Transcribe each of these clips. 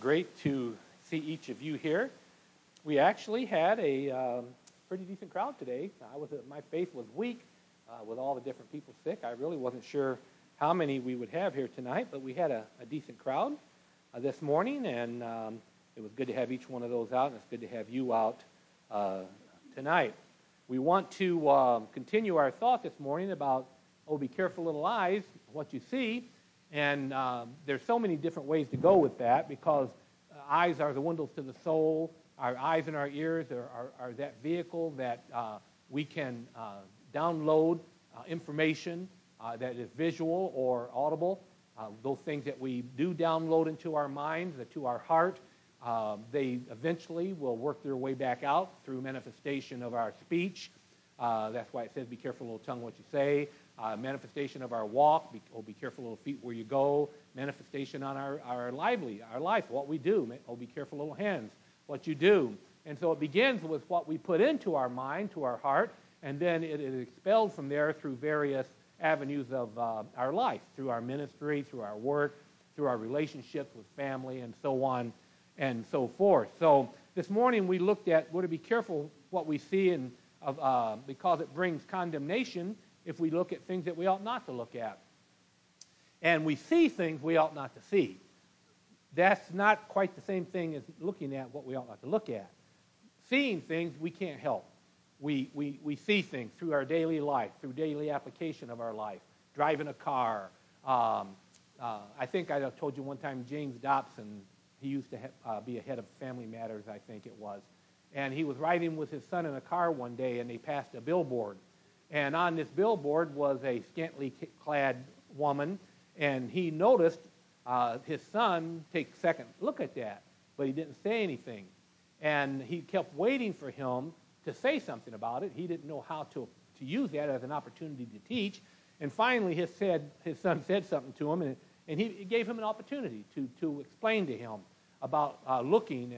great to see each of you here. We actually had a pretty decent crowd today. My faith was weak with all the different people sick. I really wasn't sure how many we would have here tonight, but we had a decent crowd this morning, and it was good to have each one of those out, and it's good to have you out tonight. We want to continue our thought this morning about, be careful, little eyes, what you see. And there's so many different ways to go with that, because eyes are the windows to the soul. Our eyes and our ears are that vehicle that we can download information that is visual or audible. Those things that we do download into our minds, to our heart, they eventually will work their way back out through manifestation of our speech. That's why it says, be careful, little tongue, what you say. Manifestation of our walk, be careful, little feet, where you go. Manifestation on our life, what we do. Be careful, little hands, what you do. And so it begins with what we put into our mind, to our heart, and then it is expelled from there through various avenues of our life, through our ministry, through our work, through our relationships with family, and so on and so forth. So this morning we looked at, we're to be careful what we see, and because it brings condemnation if we look at things that we ought not to look at. And we see things we ought not to see. That's not quite the same thing as looking at what we ought not to look at. Seeing things we can't help. We see things through our daily life, through daily application of our life, driving a car. I think I told you one time, James Dobson, he used to be a head of Family Matters, I think it was. And he was riding with his son in a car one day, and they passed a billboard. And on this billboard was a scantily clad woman, and he noticed his son take a second look at that, but he didn't say anything. And he kept waiting for him to say something about it. He didn't know how to use that as an opportunity to teach. And finally his son said something to him, and he gave him an opportunity to explain to him about looking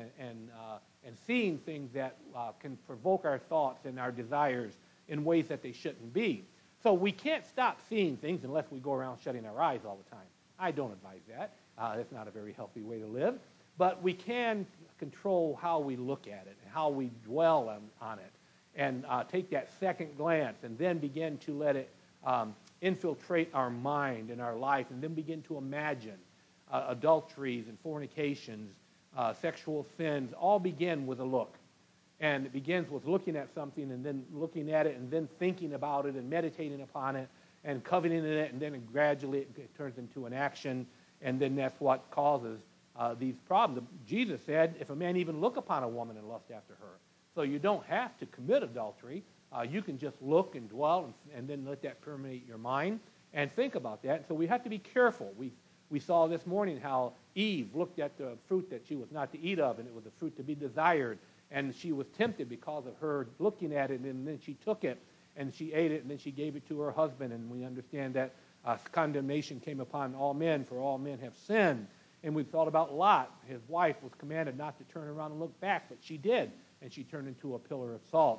and seeing things that can provoke our thoughts and our desires in ways that they shouldn't be. So we can't stop seeing things unless we go around shutting our eyes all the time. I don't advise that. That's not a very healthy way to live. But we can control how we look at it and how we dwell on it, and take that second glance and then begin to let it infiltrate our mind and our life, and then begin to imagine adulteries and fornications, sexual sins, all begin with a look. And it begins with looking at something, and then looking at it, and then thinking about it, and meditating upon it, and coveting it, and then gradually it turns into an action, and then that's what causes these problems. Jesus said, if a man even look upon a woman and lust after her. So you don't have to commit adultery. You can just look and dwell, and then let that permeate your mind, and think about that. So we have to be careful. We saw this morning how Eve looked at the fruit that she was not to eat of, and it was a fruit to be desired. And she was tempted because of her looking at it, and then she took it, and she ate it, and then she gave it to her husband. And we understand that condemnation came upon all men, for all men have sinned. And we thought about Lot. His wife was commanded not to turn around and look back, but she did, and she turned into a pillar of salt.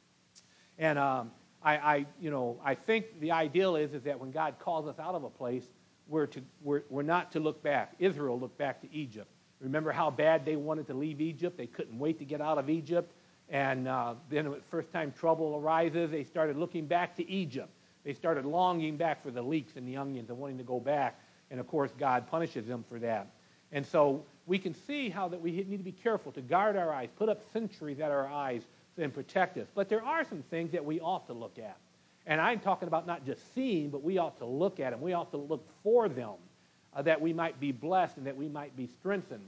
And I think the ideal is that when God calls us out of a place, we're not to look back. Israel looked back to Egypt. Remember how bad they wanted to leave Egypt? They couldn't wait to get out of Egypt. And then the first time trouble arises, they started looking back to Egypt. They started longing back for the leeks and the onions and wanting to go back. And, of course, God punishes them for that. And so we can see how that we need to be careful to guard our eyes, put up sentries at our eyes and protect us. But there are some things that we ought to look at. And I'm talking about not just seeing, but we ought to look at them. We ought to look for them. That we might be blessed and that we might be strengthened.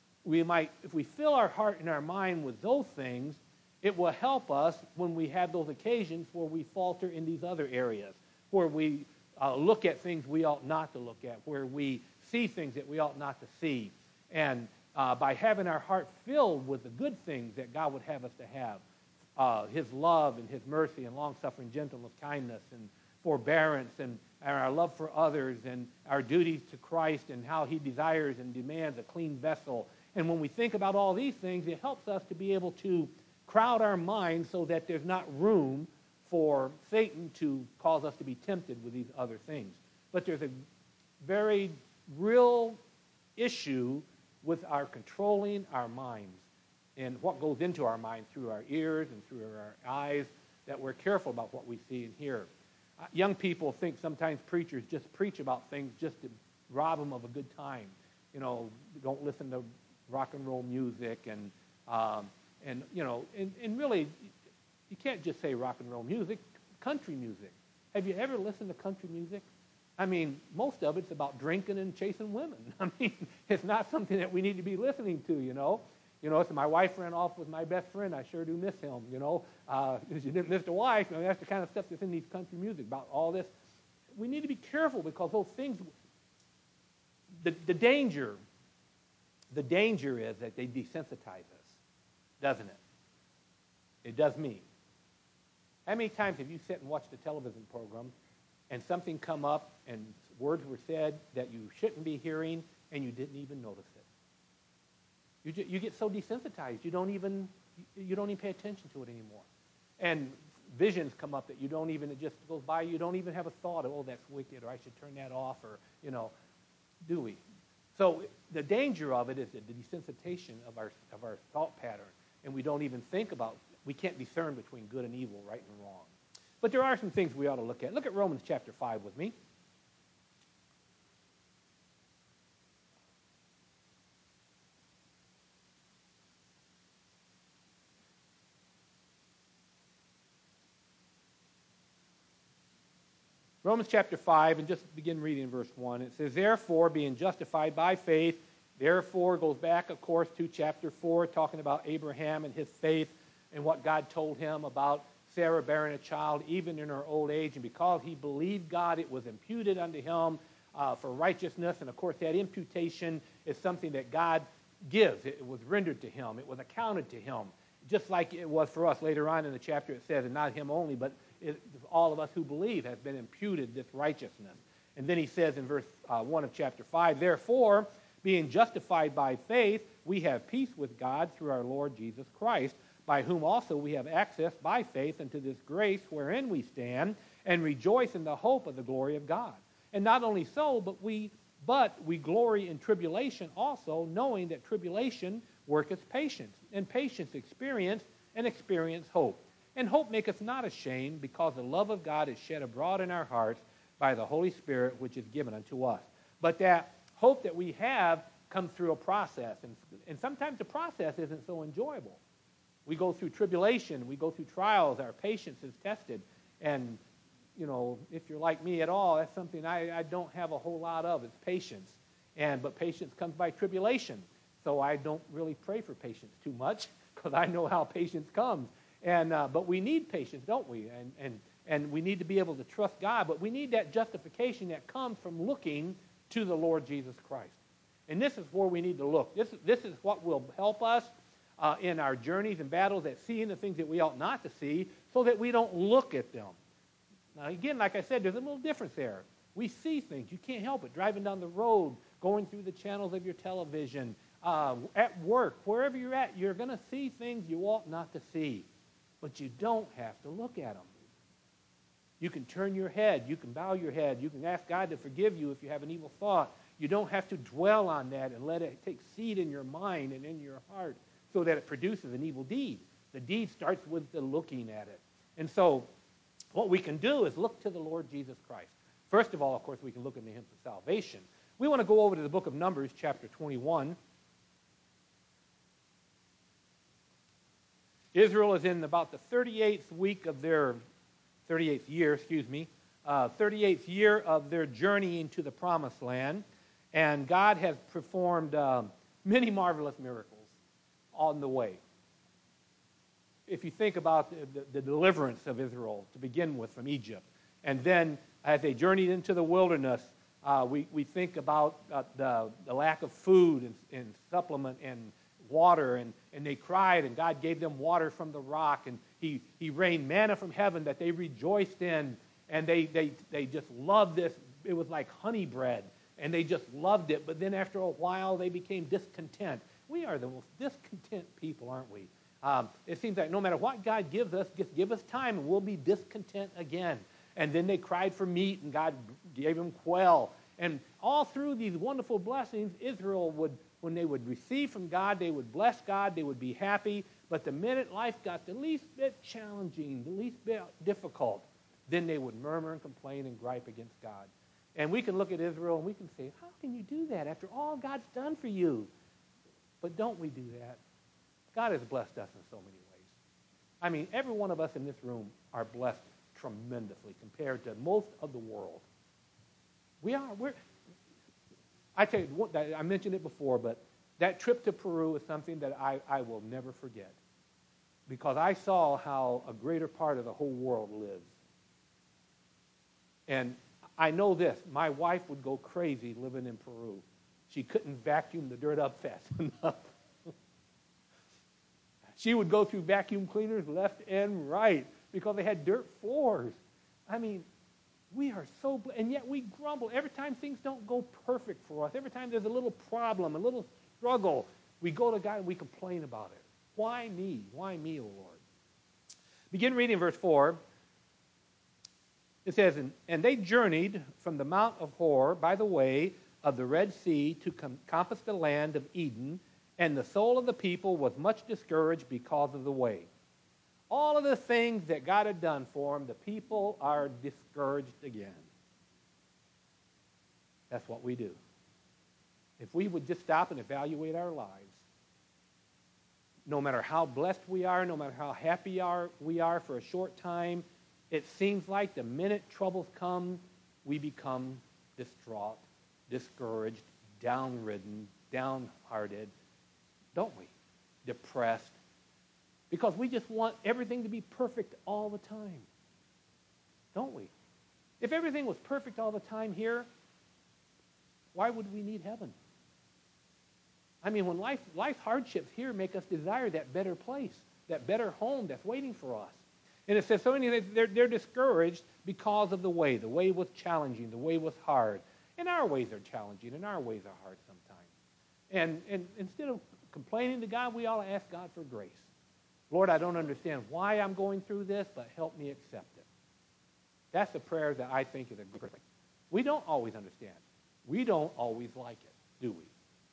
If we fill our heart and our mind with those things, it will help us when we have those occasions where we falter in these other areas, where we look at things we ought not to look at, where we see things that we ought not to see. And by having our heart filled with the good things that God would have us to have, His love and His mercy and long-suffering, gentleness, kindness, and forbearance, and our love for others, and our duties to Christ, and how He desires and demands a clean vessel. And when we think about all these things, it helps us to be able to crowd our minds so that there's not room for Satan to cause us to be tempted with these other things. But there's a very real issue with our controlling our minds and what goes into our mind through our ears and through our eyes, that we're careful about what we see and hear. Young people think sometimes preachers just preach about things just to rob them of a good time. You know, don't listen to rock and roll music and really, you can't just say rock and roll music. Country music. Have you ever listened to country music? I mean, most of it's about drinking and chasing women. I mean, it's not something that we need to be listening to, you know. So my wife ran off with my best friend. I sure do miss him, you know. She didn't miss the wife. I mean, that's the kind of stuff that's in these country music about all this. We need to be careful because those things, the danger is that they desensitize us, doesn't it? It does me. How many times have you sat and watched a television program and something come up and words were said that you shouldn't be hearing and you didn't even notice it? You get so desensitized, you don't even pay attention to it anymore. And visions come up that you don't even, it just goes by, you don't even have a thought of, oh, that's wicked, or I should turn that off, or, do we? So the danger of it is the desensitization of our thought pattern, and we don't even think about, we can't discern between good and evil, right and wrong. But there are some things we ought to look at. Look at Romans chapter 5 with me. Romans chapter 5, and just begin reading in verse 1. It says, therefore, being justified by faith, therefore goes back, of course, to chapter 4, talking about Abraham and his faith and what God told him about Sarah bearing a child even in her old age. And because he believed God, it was imputed unto him for righteousness. And, of course, that imputation is something that God gives. It was rendered to him. It was accounted to him. Just like it was for us later on in the chapter, it says, and not him only, but all of us who believe have been imputed this righteousness. And then he says in verse 1 of chapter 5, therefore, being justified by faith, we have peace with God through our Lord Jesus Christ, by whom also we have access by faith into this grace wherein we stand, and rejoice in the hope of the glory of God. And not only so, but we glory in tribulation also, knowing that tribulation worketh patience, and patience experience, and experience hope. And hope maketh not ashamed, because the love of God is shed abroad in our hearts by the Holy Spirit, which is given unto us. But that hope that we have comes through a process, and sometimes the process isn't so enjoyable. We go through tribulation, we go through trials, our patience is tested, and if you're like me at all, that's something I don't have a whole lot of, it's patience. But patience comes by tribulation. So I don't really pray for patience too much, because I know how patience comes. But we need patience, don't we? And we need to be able to trust God, but we need that justification that comes from looking to the Lord Jesus Christ. And this is where we need to look. This is what will help us in our journeys and battles at seeing the things that we ought not to see, so that we don't look at them. Now, again, like I said, there's a little difference there. We see things. You can't help it. Driving down the road, going through the channels of your television, at work, wherever you're at, you're going to see things you ought not to see. But you don't have to look at them. You can turn your head. You can bow your head. You can ask God to forgive you if you have an evil thought. You don't have to dwell on that and let it take seed in your mind and in your heart so that it produces an evil deed. The deed starts with the looking at it. And so what we can do is look to the Lord Jesus Christ. First of all, of course, we can look into him for salvation. We want to go over to the book of Numbers, chapter 21. Israel is in about the 38th week of their, 38th year, 38th year of their journey into the promised land. And God has performed many marvelous miracles on the way. If you think about the deliverance of Israel to begin with from Egypt, and then as they journeyed into the wilderness, we think about the lack of food and supplement and water, and they cried, and God gave them water from the rock, and he rained manna from heaven that they rejoiced in, and they just loved this. It was like honey bread, and they just loved it. But then after a while, they became discontent. We are the most discontent people, aren't we? It seems like no matter what God gives us, just give us time, and we'll be discontent again. And then they cried for meat, and God gave them quail. And all through these wonderful blessings, Israel would when they would receive from God, they would bless God, they would be happy. But the minute life got the least bit challenging, the least bit difficult, then they would murmur and complain and gripe against God. And we can look at Israel and we can say, how can you do that after all God's done for you? But don't we do that? God has blessed us in so many ways. I mean, every one of us in this room are blessed tremendously compared to most of the world. I tell you, I mentioned it before, but that trip to Peru is something that I will never forget, because I saw how a greater part of the whole world lives. And I know this, my wife would go crazy living in Peru. She couldn't vacuum the dirt up fast enough. She would go through vacuum cleaners left and right because they had dirt floors. I mean, we are so, and yet we grumble. Every time things don't go perfect for us, every time there's a little problem, a little struggle, we go to God and we complain about it. Why me? Why me, O Lord? Begin reading verse 4. It says, and they journeyed from the Mount of Hor by the way of the Red Sea to compass the land of Eden, and the soul of the people was much discouraged because of the way. All of the things that God had done for them, the people are discouraged again. That's what we do. If we would just stop and evaluate our lives, no matter how blessed we are, no matter how happy we are for a short time, it seems like the minute troubles come, we become distraught, discouraged, downridden, downhearted, don't we? Depressed. Because we just want everything to be perfect all the time. Don't we? If everything was perfect all the time here, why would we need heaven? I mean, when life hardships here make us desire that better place, that better home that's waiting for us. And it says, so anyway, they're discouraged because of the way. The way was challenging. The way was hard. And our ways are challenging, and our ways are hard sometimes. And instead of complaining to God, we ought to ask God for grace. Lord, I don't understand why I'm going through this, but help me accept it. That's a prayer that I think is a good prayer. We don't always understand. We don't always like it, do we?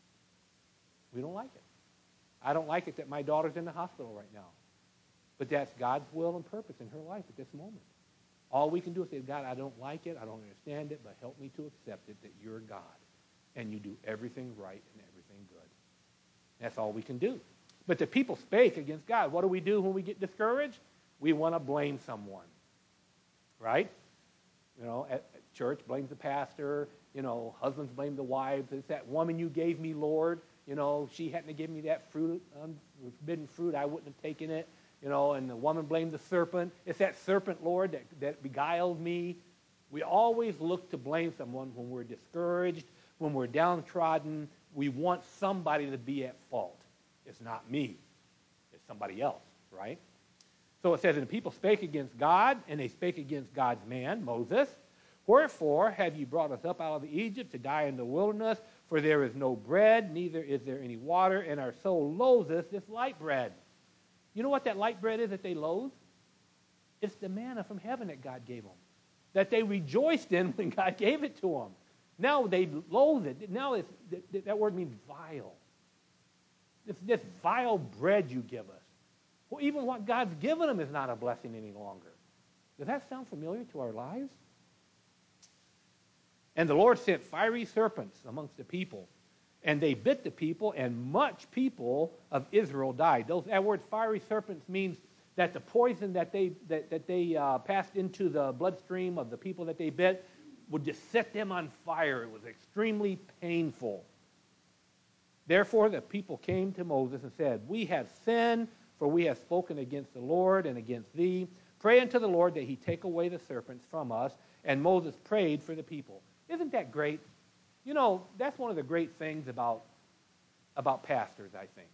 We don't like it. I don't like it that my daughter's in the hospital right now. But that's God's will and purpose in her life at this moment. All we can do is say, God, I don't like it, I don't understand it, but help me to accept it that you're God and you do everything right and everything good. That's all we can do. But the people spake against God. What do we do when we get discouraged? We want to blame someone, right? You know, at church, blame the pastor. You know, husbands blame the wives. It's that woman you gave me, Lord. You know, she hadn't given me that fruit, forbidden fruit, I wouldn't have taken it. You know, and the woman blamed the serpent. It's that serpent, Lord, that beguiled me. We always look to blame someone when we're discouraged, when we're downtrodden. We want somebody to be at fault. It's not me. It's somebody else, right? So it says, and the people spake against God, and they spake against God's man, Moses. Wherefore have you brought us up out of Egypt to die in the wilderness? For there is no bread, neither is there any water, and our soul loatheth this light bread. You know what that light bread is that they loathe? It's the manna from heaven that God gave them, that they rejoiced in when God gave it to them. Now they loathe it. Now that word means vile. This vile bread you give us. Well, even what God's given them is not a blessing any longer. Does that sound familiar to our lives? And the Lord sent fiery serpents amongst the people, and they bit the people, and much people of Israel died. That word fiery serpents means that the poison that they passed into the bloodstream of the people that they bit would just set them on fire. It was extremely painful. Therefore the people came to Moses and said, we have sinned, for we have spoken against the Lord and against thee. Pray unto the Lord that he take away the serpents from us. And Moses prayed for the people. Isn't that great? You know, that's one of the great things about pastors, I think.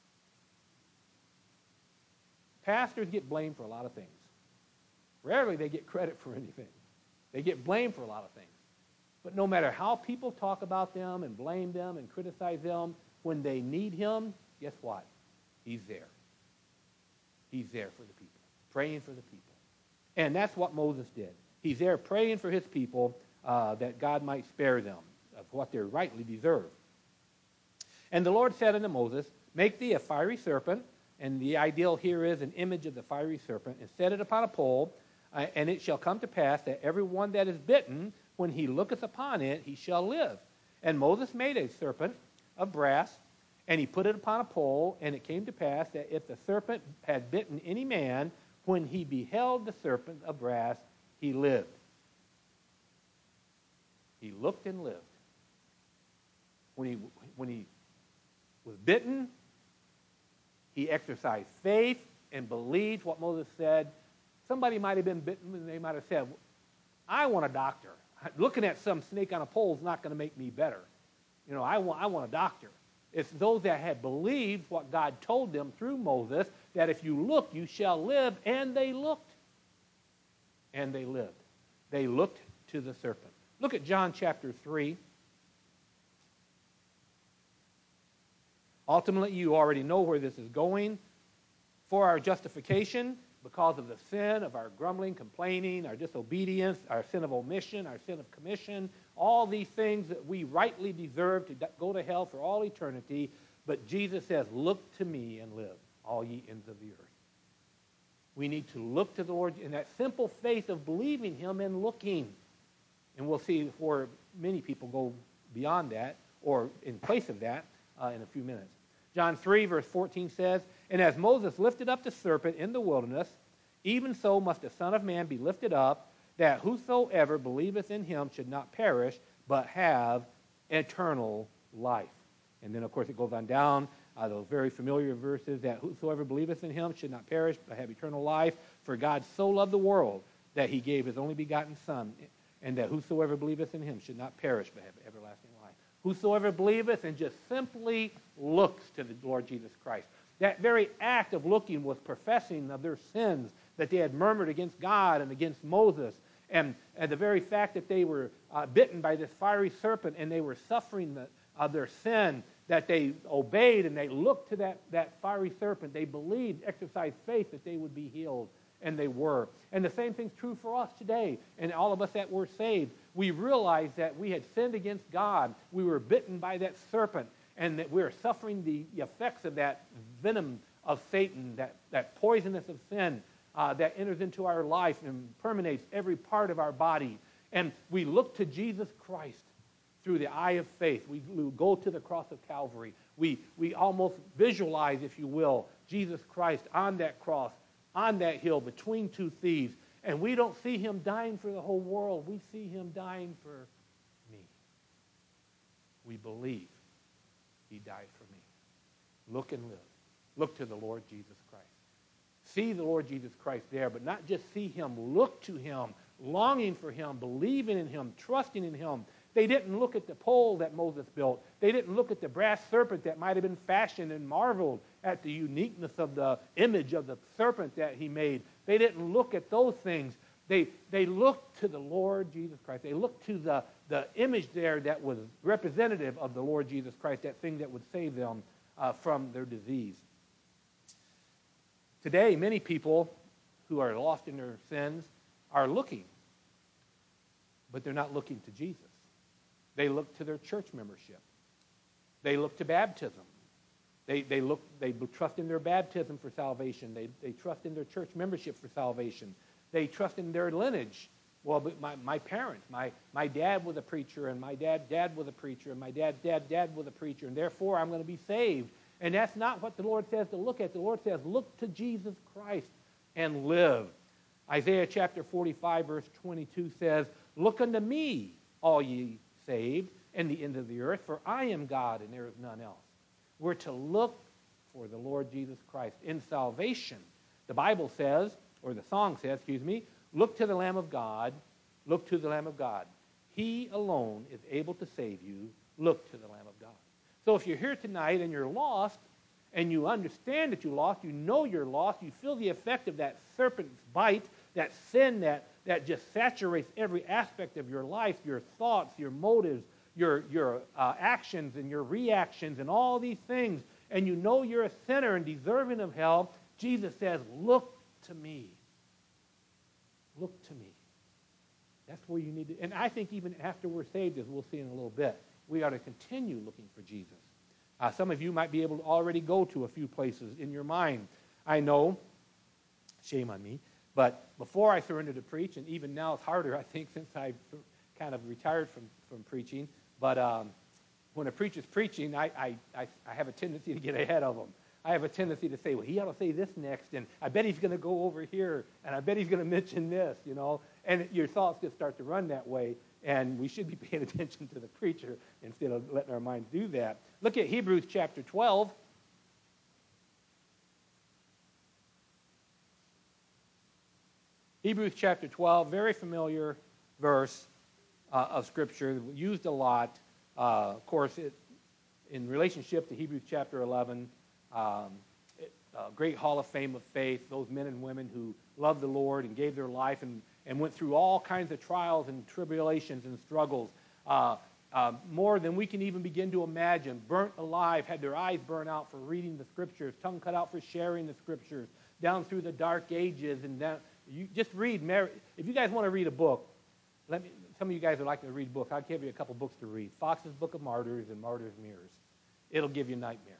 Pastors get blamed for a lot of things. Rarely they get credit for anything. They get blamed for a lot of things. But no matter how people talk about them and blame them and criticize them, when they need him, guess what? He's there. He's there for the people, praying for the people. And that's what Moses did. He's there praying for his people that God might spare them of what they rightly deserve. And the Lord said unto Moses, make thee a fiery serpent, and the ideal here is an image of the fiery serpent, and set it upon a pole, and it shall come to pass that every one that is bitten, when he looketh upon it, he shall live. And Moses made a serpent of brass, and he put it upon a pole, and it came to pass that if the serpent had bitten any man, when he beheld the serpent of brass, he lived. He looked and lived. When he was bitten, he exercised faith and believed what Moses said. Somebody might have been bitten and they might have said, I want a doctor. Looking at some snake on a pole is not going to make me better. I want a doctor. It's those that had believed what God told them through Moses, that if you look, you shall live. And they looked. And they lived. They looked to the serpent. Look at John chapter 3. Ultimately, you already know where this is going. For our justification, because of the sin of our grumbling, complaining, our disobedience, our sin of omission, our sin of commission, all these things that we rightly deserve to go to hell for all eternity. But Jesus says, look to me and live, all ye ends of the earth. We need to look to the Lord in that simple faith of believing him and looking. And we'll see where many people go beyond that, or in place of that, in a few minutes. John 3, verse 14 says, and as Moses lifted up the serpent in the wilderness, even so must the Son of Man be lifted up, that whosoever believeth in him should not perish, but have eternal life. And then, of course, it goes on down, those very familiar verses, that whosoever believeth in him should not perish, but have eternal life. For God so loved the world that he gave his only begotten Son, and that whosoever believeth in him should not perish, but have everlasting life. Whosoever believeth and just simply looks to the Lord Jesus Christ. That very act of looking was professing of their sins, that they had murmured against God and against Moses. And the very fact that they were bitten by this fiery serpent and they were suffering of their sin, that they obeyed and they looked to that fiery serpent. They believed, exercised faith that they would be healed. And they were. And the same thing's true for us today. And all of us that were saved, we realized that we had sinned against God. We were bitten by that serpent, and that we are suffering the effects of that venom of Satan, that poisonous of sin that enters into our life and permeates every part of our body. And we look to Jesus Christ through the eye of faith. We go to the cross of Calvary. We almost visualize, if you will, Jesus Christ on that cross, on that hill between two thieves. And we don't see him dying for the whole world. We see him dying for me. We believe he died for me. Look and live. Look to the Lord Jesus Christ. See the Lord Jesus Christ there, but not just see him. Look to him, longing for him, believing in him, trusting in him. They didn't look at the pole that Moses built. They didn't look at the brass serpent that might have been fashioned and marveled at the uniqueness of the image of the serpent that he made. They didn't look at those things. They looked to the Lord Jesus Christ. They looked to the image there that was representative of the Lord Jesus Christ, that thing that would save them from their disease. Today, many people who are lost in their sins are looking, but they're not looking to Jesus. They look to their church membership. They look to baptism. They trust in their baptism for salvation. They trust in their church membership for salvation. They trust in their lineage. Well, but my parents, my dad was a preacher, and my dad was a preacher, and my dad was a preacher, and therefore I'm going to be saved. And that's not what the Lord says to look at. The Lord says, look to Jesus Christ and live. Isaiah chapter 45, verse 22 says, look unto me, all ye saved, and the end of the earth, for I am God, and there is none else. We're to look for the Lord Jesus Christ in salvation. The Bible says, or the song says, look to the Lamb of God, look to the Lamb of God. He alone is able to save you. Look to the Lamb of God. So if you're here tonight and you're lost, and you understand that you're lost, you know you're lost, you feel the effect of that serpent's bite, that sin that just saturates every aspect of your life, your thoughts, your motives, your actions and your reactions and all these things, and you know you're a sinner and deserving of hell, Jesus says, look to me. Look to me. That's where you need to, and I think even after we're saved, as we'll see in a little bit, we ought to continue looking for Jesus. Some of you might be able to already go to a few places in your mind. I know, shame on me, but before I surrendered to preach, and even now it's harder, I think, since I've kind of retired from preaching, but when a preacher's preaching, I have a tendency to get ahead of them. I have a tendency to say, well, he ought to say this next, and I bet he's going to go over here, and I bet he's going to mention this, and your thoughts just start to run that way, and we should be paying attention to the preacher instead of letting our minds do that. Look at Hebrews chapter 12. Hebrews chapter 12, very familiar verse of Scripture, used a lot. Of course, in relationship to Hebrews chapter 11, great hall of fame of faith, those men and women who loved the Lord and gave their life and went through all kinds of trials and tribulations and struggles, more than we can even begin to imagine, burnt alive, had their eyes burnt out for reading the Scriptures, tongue cut out for sharing the Scriptures, down through the dark ages. And down, you just read, if you guys want to read a book, some of you guys would like to read books. I'll give you a couple books to read. Fox's Book of Martyrs and Martyr's Mirrors. It'll give you nightmares.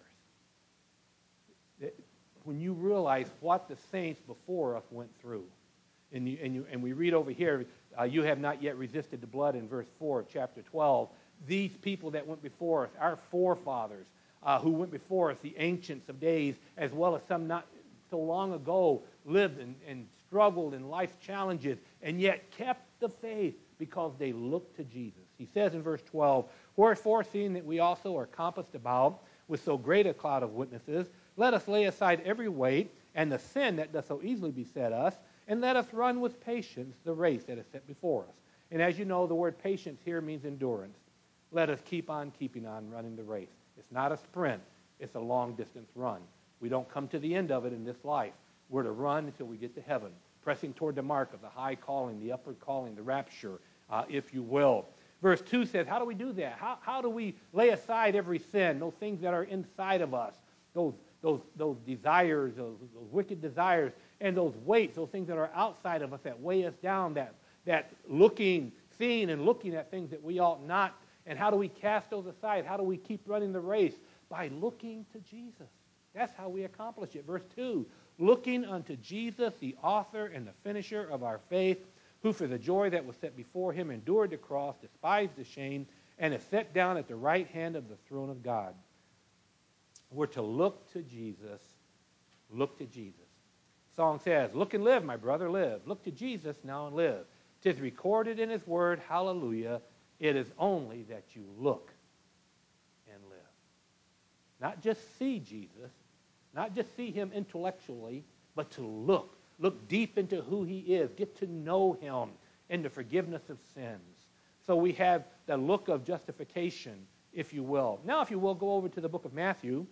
When you realize what the saints before us went through, and we read over here, you have not yet resisted the blood in verse 4 of chapter 12. These people that went before us, our forefathers who went before us, the ancients of days, as well as some not so long ago, lived and struggled in life's challenges, and yet kept the faith because they looked to Jesus. He says in verse 12, wherefore, seeing that we also are compassed about with so great a cloud of witnesses, let us lay aside every weight and the sin that doth so easily beset us, and let us run with patience the race that is set before us. And as you know, the word patience here means endurance. Let us keep on keeping on running the race. It's not a sprint. It's a long-distance run. We don't come to the end of it in this life. We're to run until we get to heaven, pressing toward the mark of the high calling, the upward calling, the rapture, if you will. Verse 2 says, how do we do that? How do we lay aside every sin, those things that are inside of us, those desires, those wicked desires, and those weights, those things that are outside of us that weigh us down, that seeing and looking at things that we ought not, and how do we cast those aside? How do we keep running the race? By looking to Jesus. That's how we accomplish it. Verse 2, looking unto Jesus, the author and the finisher of our faith, who for the joy that was set before him endured the cross, despised the shame, and is set down at the right hand of the throne of God. We're to look to Jesus. Look to Jesus. The song says, look and live, my brother, live. Look to Jesus now and live. 'Tis recorded in his word, hallelujah. It is only that you look and live. Not just see Jesus, not just see him intellectually, but to look. Look deep into who he is. Get to know him and the forgiveness of sins. So we have the look of justification, if you will. Now, if you will, go over to the book of Matthew.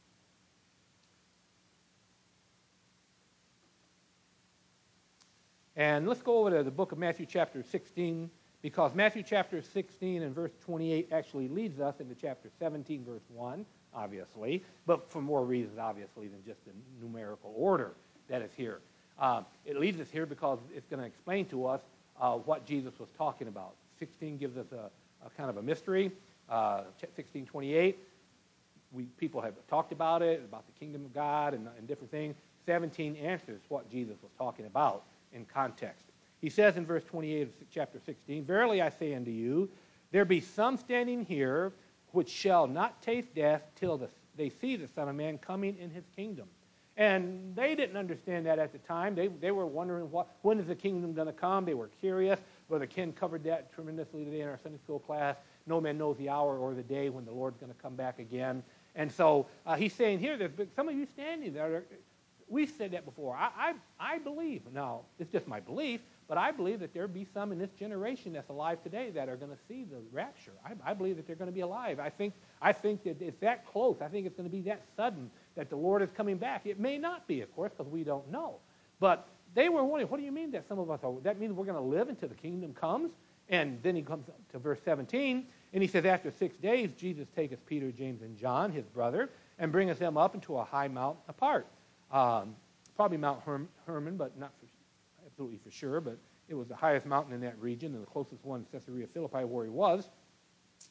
And let's go over to the book of Matthew chapter 16, because Matthew chapter 16 and verse 28 actually leads us into chapter 17, verse 1, obviously, but for more reasons, obviously, than just the numerical order that is here. It leads us here because it's going to explain to us what Jesus was talking about. 16 gives us a kind of a mystery. 16:28, people have talked about it, about the kingdom of God and different things. 17 answers what Jesus was talking about in context. He says in verse 28 of chapter 16, verily I say unto you, there be some standing here which shall not taste death till they see the Son of Man coming in his kingdom. And they didn't understand that at the time. They were wondering, when is the kingdom going to come? They were curious. Brother Ken covered that tremendously today in our Sunday school class. No man knows the hour or the day when the Lord's going to come back again. And so he's saying here, there's some of you standing there. We've said that before. I believe, now, it's just my belief, but I believe that there be some in this generation that's alive today that are going to see the rapture. I believe that they're going to be alive. I think that it's that close. I think it's going to be that sudden that the Lord is coming back. It may not be, of course, because we don't know. But they were wondering, what do you mean that some of us are? That means we're going to live until the kingdom comes? And then he comes to verse 17, and he says, after 6 days, Jesus taketh Peter, James, and John, his brother, and bringeth them up into a high mountain apart. Probably Mount Hermon, but not absolutely for sure, but it was the highest mountain in that region and the closest one, Caesarea Philippi, where he was.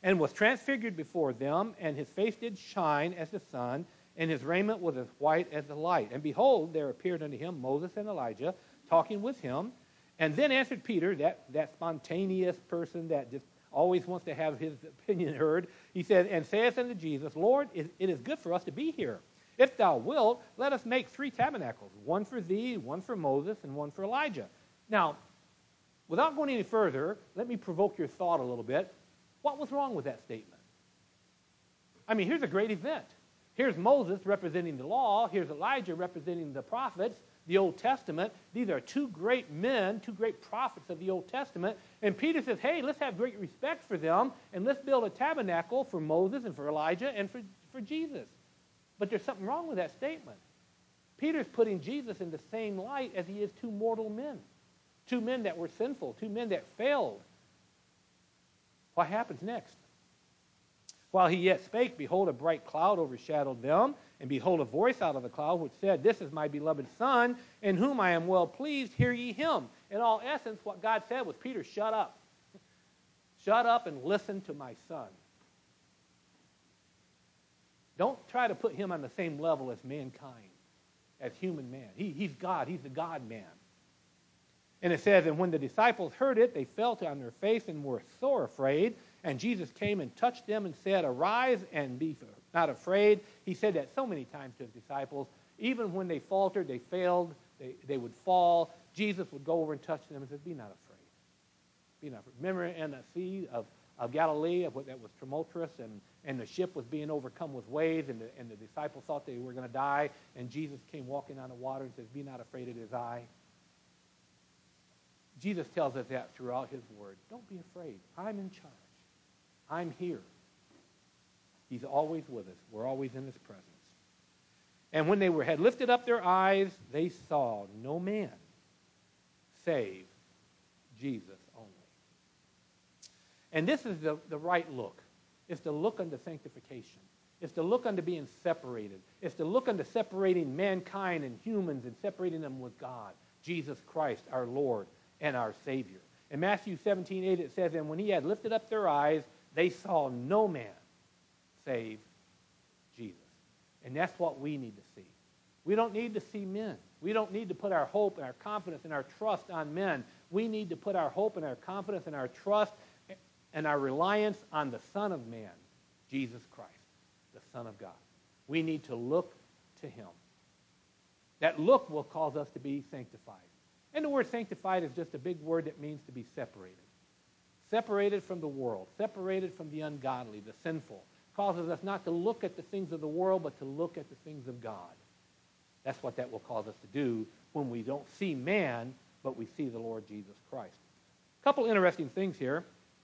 and was transfigured before them, and his face did shine as the sun, and his raiment was as white as the light. And behold, there appeared unto him Moses and Elijah, talking with him. And then answered Peter, that spontaneous person that just always wants to have his opinion heard. He said, and saith unto Jesus, Lord, it is good for us to be here. If thou wilt, let us make 3 tabernacles, one for thee, one for Moses, and one for Elijah. Now, without going any further, let me provoke your thought a little bit. What was wrong with that statement? I mean, here's a great event. Here's Moses representing the law. Here's Elijah representing the prophets, the Old Testament. These are 2 great men, 2 great prophets of the Old Testament. And Peter says, hey, let's have great respect for them, and let's build a tabernacle for Moses and for Elijah and for Jesus. But there's something wrong with that statement. Peter's putting Jesus in the same light as he is 2 mortal men. 2 men that were sinful, 2 men that failed. What happens next? While he yet spake, behold, a bright cloud overshadowed them, and behold, a voice out of the cloud which said, This is my beloved Son, in whom I am well pleased, hear ye him. In all essence, what God said was, Peter, shut up. Shut up and listen to my Son. Don't try to put him on the same level as mankind, as human man. He's God. He's the God-man. And it says, and when the disciples heard it, they fell on their face and were sore afraid. And Jesus came and touched them and said, Arise and be not afraid. He said that so many times to his disciples. Even when they faltered, they failed, they would fall, Jesus would go over and touch them and say, Be not afraid. Be not afraid. Remember in the Sea of Galilee, that was tumultuous, and the ship was being overcome with waves, and the disciples thought they were going to die, and Jesus came walking on the water and says, Be not afraid, it is I. Jesus tells us that throughout his word. Don't be afraid. I'm in charge. I'm here. He's always with us. We're always in his presence. And when they had lifted up their eyes, they saw no man save Jesus only. And this is the right look. It's the look unto sanctification. It's the look unto being separated. It's the look unto separating mankind and humans and separating them with God, Jesus Christ, our Lord and our Savior. In Matthew 17:8 it says, And when he had lifted up their eyes, they saw no man save Jesus. And that's what we need to see. We don't need to see men. We don't need to put our hope and our confidence and our trust on men. We need to put our hope and our confidence and our trust and our reliance on the Son of Man, Jesus Christ, the Son of God. We need to look to him. That look will cause us to be sanctified. And the word sanctified is just a big word that means to be separated. Separated from the world, separated from the ungodly, the sinful. Causes us not to look at the things of the world, but to look at the things of God. That's what that will cause us to do when we don't see man, but we see the Lord Jesus Christ. A couple interesting things here.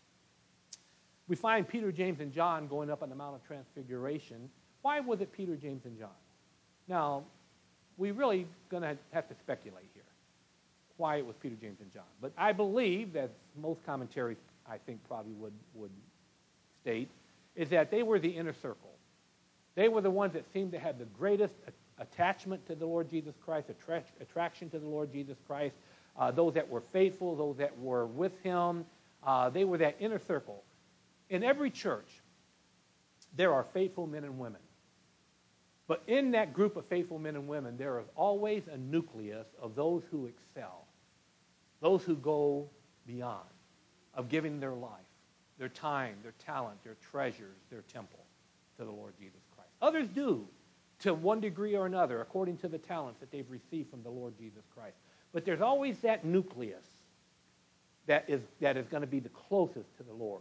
We find Peter, James, and John going up on the Mount of Transfiguration. Why was it Peter, James, and John? Now, we're really going to have to speculate here why it was Peter, James, and John. But I believe that most commentaries, I think, probably would state, is that they were the inner circle. They were the ones that seemed to have the greatest attachment to the Lord Jesus Christ, attraction to the Lord Jesus Christ, those that were faithful, those that were with him. They were that inner circle. In every church, there are faithful men and women. But in that group of faithful men and women, there is always a nucleus of those who excel, those who go beyond, of giving their life, their time, their talent, their treasures, their temple to the Lord Jesus Christ. Others do, to one degree or another, according to the talents that they've received from the Lord Jesus Christ. But there's always that nucleus that is going to be the closest to the Lord.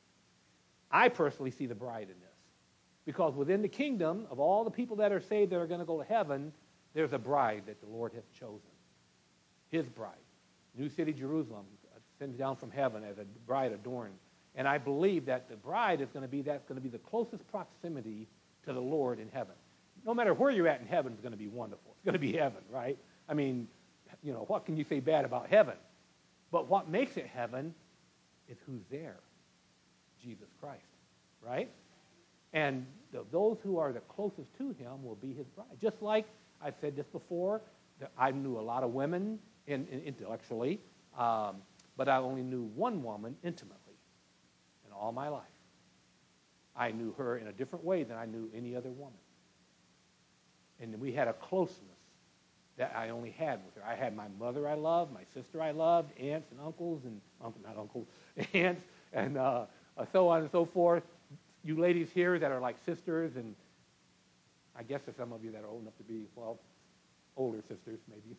I personally see the bride in this. Because within the kingdom, of all the people that are saved that are going to go to heaven, there's a bride that the Lord has chosen. His bride. New city Jerusalem sends down from heaven as a bride adorned. And I believe that the bride is going to be the closest proximity to the Lord in heaven. No matter where you're at in heaven, it's going to be wonderful. It's going to be heaven, right? I mean, what can you say bad about heaven? But what makes it heaven is who's there. Jesus Christ, right? And those who are the closest to him will be his bride. Just like I've said this before, that I knew a lot of women intellectually, but I only knew one woman intimately in all my life. I knew her in a different way than I knew any other woman. And we had a closeness that I only had with her. I had my mother I loved, my sister I loved, aunts and uncles, and not uncles, aunts, and so on and so forth. You ladies here that are like sisters, and I guess there's some of you that are old enough to be, well, older sisters maybe.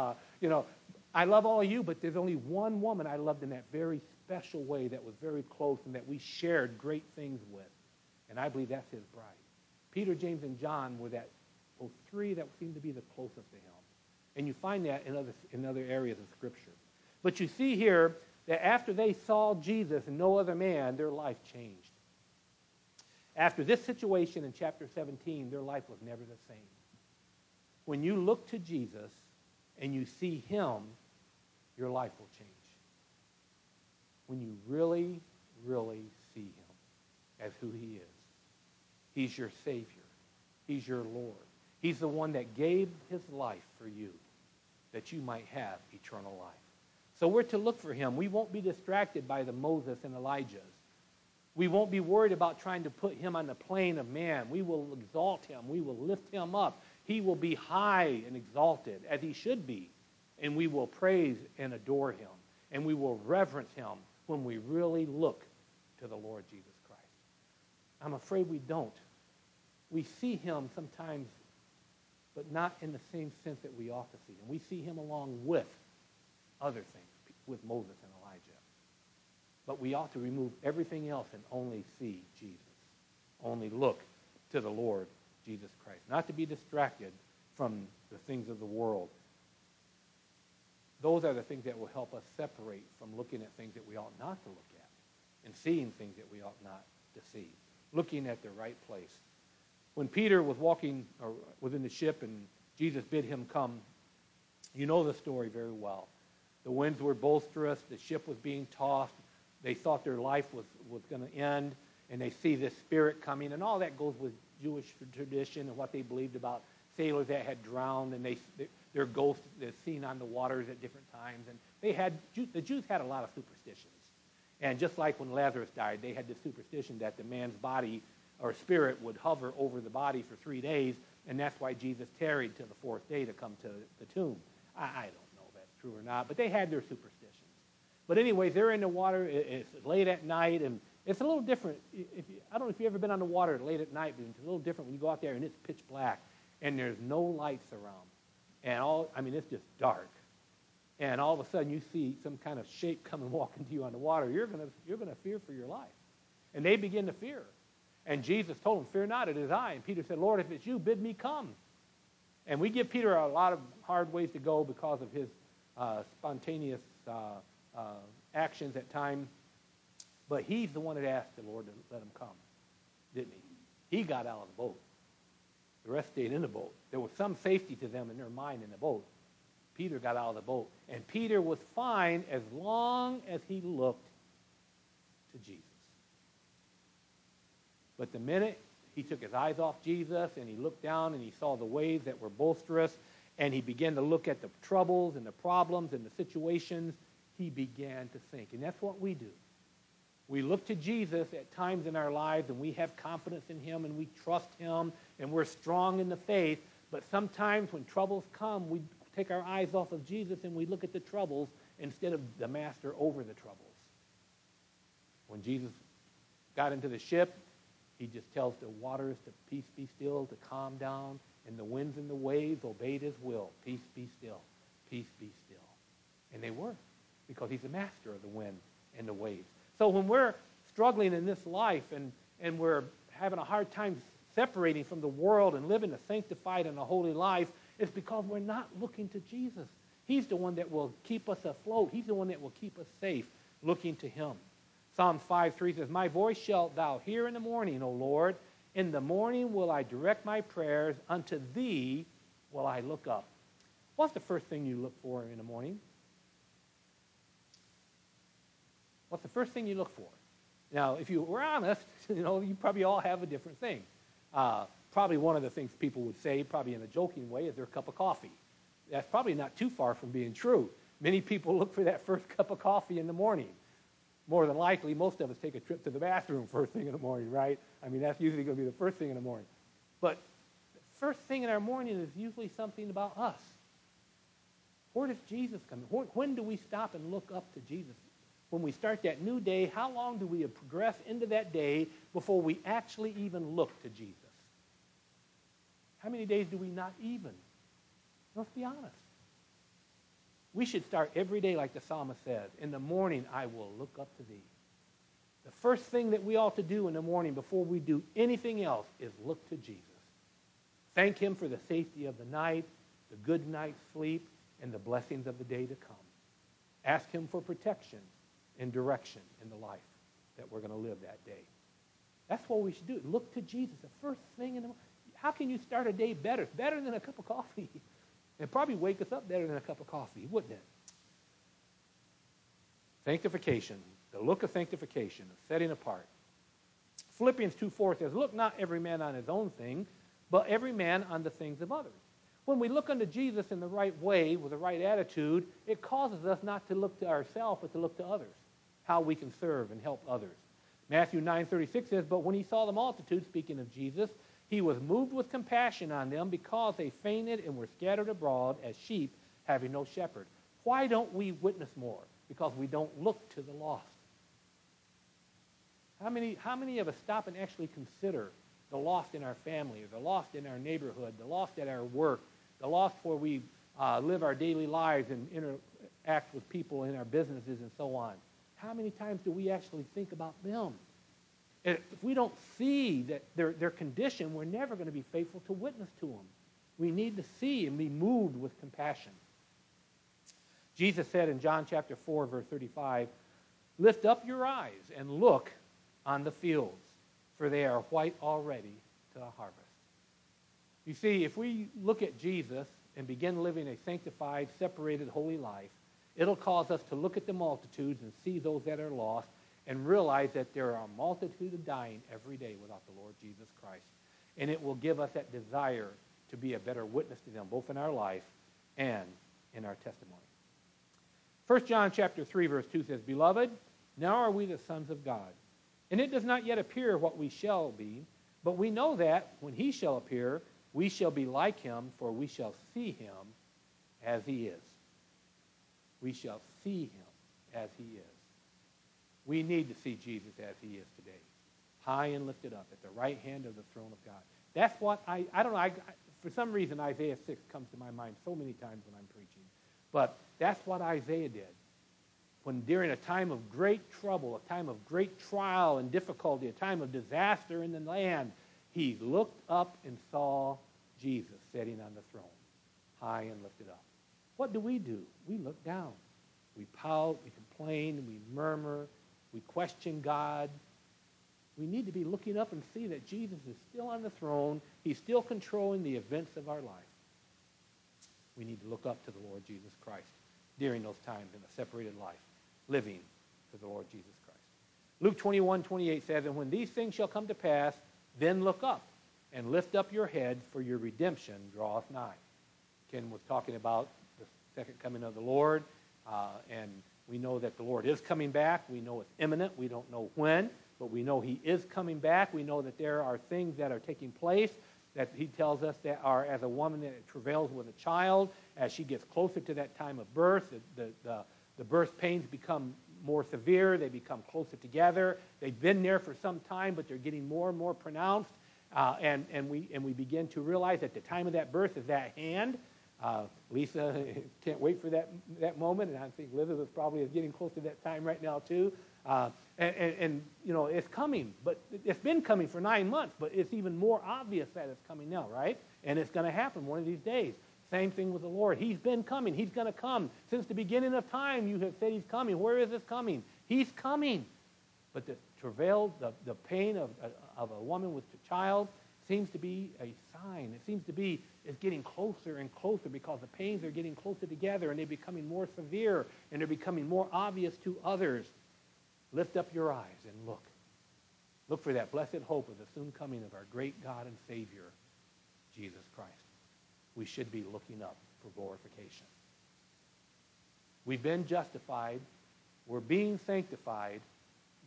I love all of you, but there's only one woman I loved in that very special way that was very close and that we shared great things with. And I believe that's his bride. Peter, James, and John were those three that seemed to be the closest to him. And you find that in other areas of Scripture. But you see here that after they saw Jesus and no other man, their life changed. After this situation in chapter 17, their life was never the same. When you look to Jesus and you see him, your life will change. When you really, really see him as who he is. He's your Savior. He's your Lord. He's the one that gave his life for you, that you might have eternal life. So we're to look for him. We won't be distracted by the Moses and Elijahs. We won't be worried about trying to put him on the plane of man. We will exalt him. We will lift him up. He will be high and exalted, as he should be. And we will praise and adore him. And we will reverence him when we really look to the Lord Jesus Christ. I'm afraid we don't. We see him sometimes, but not in the same sense that we ought to see him. We see him along with other things, with Moses and Elijah. But we ought to remove everything else and only see Jesus. Only look to the Lord Jesus Christ. Not to be distracted from the things of the world. Those are the things that will help us separate from looking at things that we ought not to look at and seeing things that we ought not to see. Looking at the right place. When Peter was in the ship and Jesus bid him come, you know the story very well. The winds were boisterous. The ship was being tossed. They thought their life was going to end, and they see this spirit coming, and all that goes with Jewish tradition and what they believed about sailors that had drowned, and their ghosts they're seen on the waters at different times. And the Jews had a lot of superstitions. And just like when Lazarus died, they had this superstition that the man's body or spirit would hover over the body for 3 days, and that's why Jesus tarried till the fourth day to come to the tomb. I don't know if that's true or not, but they had their superstitions. But anyways, they're in the water. It's late at night, and it's a little different. I don't know if you've ever been on the water late at night, but it's a little different when you go out there and it's pitch black, and there's no lights around. And it's just dark. And all of a sudden you see some kind of shape come and walk into you on the water. You're gonna fear for your life. And they begin to fear. And Jesus told them, "Fear not, it is I." And Peter said, "Lord, if it's you, bid me come." And we give Peter a lot of hard ways to go because of his spontaneous actions at times. But he's the one that asked the Lord to let him come, didn't he? He got out of the boat. The rest stayed in the boat. There was some safety to them in their mind in the boat. Peter got out of the boat. And Peter was fine as long as he looked to Jesus. But the minute he took his eyes off Jesus and he looked down and he saw the waves that were boisterous and he began to look at the troubles and the problems and the situations, he began to sink. And that's what we do. We look to Jesus at times in our lives and we have confidence in him and we trust him and we're strong in the faith. But sometimes when troubles come, we take our eyes off of Jesus and we look at the troubles instead of the master over the troubles. When Jesus got into the ship, he just tells the waters to peace be still, to calm down, and the winds and the waves obeyed his will. Peace be still, peace be still. And they were, because he's the master of the wind and the waves. So when we're struggling in this life and we're having a hard time separating from the world and living a sanctified and a holy life, it's because we're not looking to Jesus. He's the one that will keep us afloat. He's the one that will keep us safe, looking to him. Psalm 5:3 says, "My voice shalt thou hear in the morning, O Lord. In the morning will I direct my prayers. Unto thee will I look up." What's the first thing you look for in the morning? What's the first thing you look for? Now, if you were honest, you probably all have a different thing. Probably one of the things people would say, probably in a joking way, is their cup of coffee. That's probably not too far from being true. Many people look for that first cup of coffee in the morning. more than likely, most of us take a trip to the bathroom first thing in the morning, right? I mean, that's usually going to be the first thing in the morning. But the first thing in our morning is usually something about us. Where does Jesus come in? When do we stop and look up to Jesus? When we start that new day, how long do we progress into that day before we actually even look to Jesus? How many days do we not even? Let's be honest. We should start every day like the psalmist said, in the morning I will look up to thee. The first thing that we ought to do in the morning before we do anything else is look to Jesus. Thank him for the safety of the night, the good night's sleep, and the blessings of the day to come. Ask him for protection and direction in the life that we're going to live that day. That's what we should do. Look to Jesus. The first thing in the morning. How can you start a day better? It's better than a cup of coffee. It'd probably wake us up better than a cup of coffee, wouldn't it? Sanctification. The look of sanctification, of setting apart. Philippians 2:4 says, look not every man on his own thing, but every man on the things of others. When we look unto Jesus in the right way, with the right attitude, it causes us not to look to ourselves, but to look to others, how we can serve and help others. Matthew 9:36 says, but when he saw the multitude, speaking of Jesus, he was moved with compassion on them because they fainted and were scattered abroad as sheep having no shepherd. Why don't we witness more? Because we don't look to the lost. How many of us stop and actually consider the lost in our family, or the lost in our neighborhood, the lost at our work, the lost where we live our daily lives and interact with people in our businesses and so on? How many times do we actually think about them? If we don't see that their condition, we're never going to be faithful to witness to them. We need to see and be moved with compassion. Jesus said in John chapter 4, verse 35, lift up your eyes and look on the fields, for they are white already to the harvest. You see, if we look at Jesus and begin living a sanctified, separated, holy life, it'll cause us to look at the multitudes and see those that are lost and realize that there are a multitude of dying every day without the Lord Jesus Christ. And it will give us that desire to be a better witness to them, both in our life and in our testimony. 1 John chapter 3, verse 2 says, beloved, now are we the sons of God, and it does not yet appear what we shall be, but we know that when he shall appear, we shall be like him, for we shall see him as he is. We shall see him as he is. We need to see Jesus as he is today, high and lifted up at the right hand of the throne of God. That's what I don't know, for some reason Isaiah 6 comes to my mind so many times when I'm preaching. But that's what Isaiah did. When during a time of great trouble, a time of great trial and difficulty, a time of disaster in the land, he looked up and saw Jesus sitting on the throne, high and lifted up. What do? We look down. We pout, we complain, we murmur, we question God. We need to be looking up and see that Jesus is still on the throne. He's still controlling the events of our life. We need to look up to the Lord Jesus Christ during those times in a separated life, living for the Lord Jesus Christ. Luke 21:28 says, and when these things shall come to pass, then look up and lift up your heads, for your redemption draweth nigh. Ken was talking about the second coming of the Lord, and we know that the Lord is coming back. We know it's imminent. We don't know when, but we know he is coming back. We know that there are things that are taking place that he tells us that are as a woman that travails with a child, as she gets closer to that time of birth, the birth pains become more severe. They become closer together. They've been there for some time, but they're getting more and more pronounced. And we begin to realize that the time of that birth is at hand. Lisa can't wait for that moment, and I think Elizabeth probably is getting close to that time right now too. And you know, it's coming, but it's been coming for 9 months, but it's even more obvious that it's coming now, right? And it's going to happen one of these days. Same thing with the Lord. He's been coming. He's going to come. Since the beginning of time, you have said he's coming. Where is this coming? He's coming. But the travail, the pain of a woman with a child seems to be a sign. It seems to be it's getting closer and closer because the pains are getting closer together and they're becoming more severe and they're becoming more obvious to others. Lift up your eyes and look. Look for that blessed hope of the soon coming of our great God and Savior, Jesus Christ. We should be looking up for glorification. We've been justified. We're being sanctified.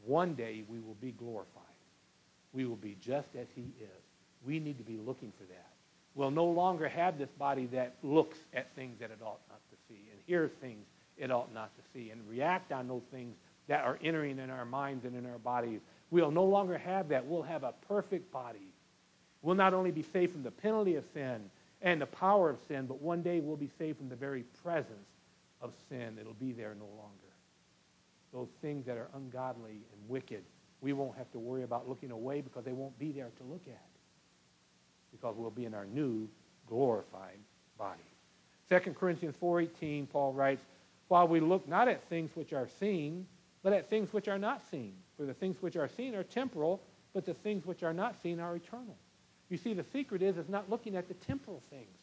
one day we will be glorified. We will be just as he is. We need to be looking for that. We'll no longer have this body that looks at things that it ought not to see and hears things it ought not to see and react on those things that are entering in our minds and in our bodies. We'll no longer have that. We'll have a perfect body. We'll not only be saved from the penalty of sin and the power of sin, but one day we'll be saved from the very presence of sin. It'll be there no longer. Those things that are ungodly and wicked, we won't have to worry about looking away because they won't be there to look at, because we'll be in our new glorified body. 2 Corinthians 4:18, Paul writes, while we look not at things which are seen, but at things which are not seen. For the things which are seen are temporal, but the things which are not seen are eternal. You see, the secret is not looking at the temporal things.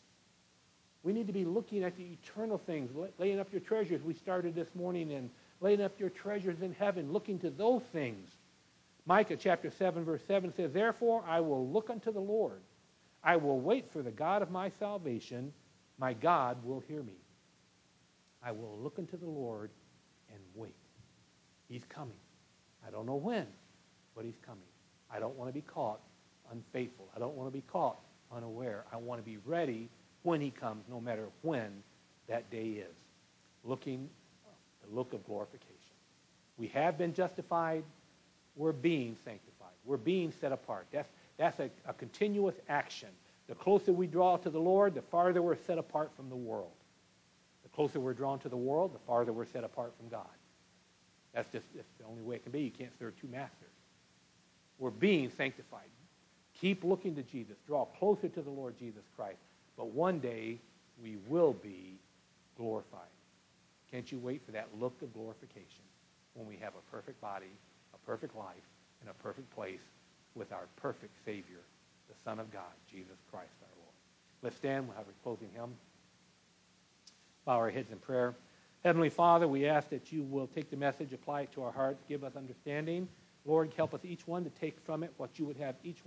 We need to be looking at the eternal things, laying up your treasures. We started this morning in laying up your treasures in heaven, looking to those things. Micah chapter 7, verse 7 says, therefore I will look unto the Lord. I will wait for the God of my salvation. My God will hear me. I will look unto the Lord and wait. He's coming. I don't know when, but he's coming. I don't want to be caught unfaithful. I don't want to be caught unaware. I want to be ready when he comes, no matter when that day is. Looking, the look of glorification. We have been justified. We're being sanctified. We're being set apart. That's a continuous action. The closer we draw to the Lord, the farther we're set apart from the world. The closer we're drawn to the world, the farther we're set apart from God. That's the only way it can be. You can't serve two masters. We're being sanctified. Keep looking to Jesus. Draw closer to the Lord Jesus Christ. But one day, we will be glorified. Can't you wait for that look of glorification when we have a perfect body, a perfect life, and a perfect place with our perfect Savior, the Son of God, Jesus Christ our Lord. Let's stand. We'll have a closing hymn. Bow our heads in prayer. Heavenly Father, we ask that you will take the message, apply it to our hearts, give us understanding. Lord, help us each one to take from it what you would have each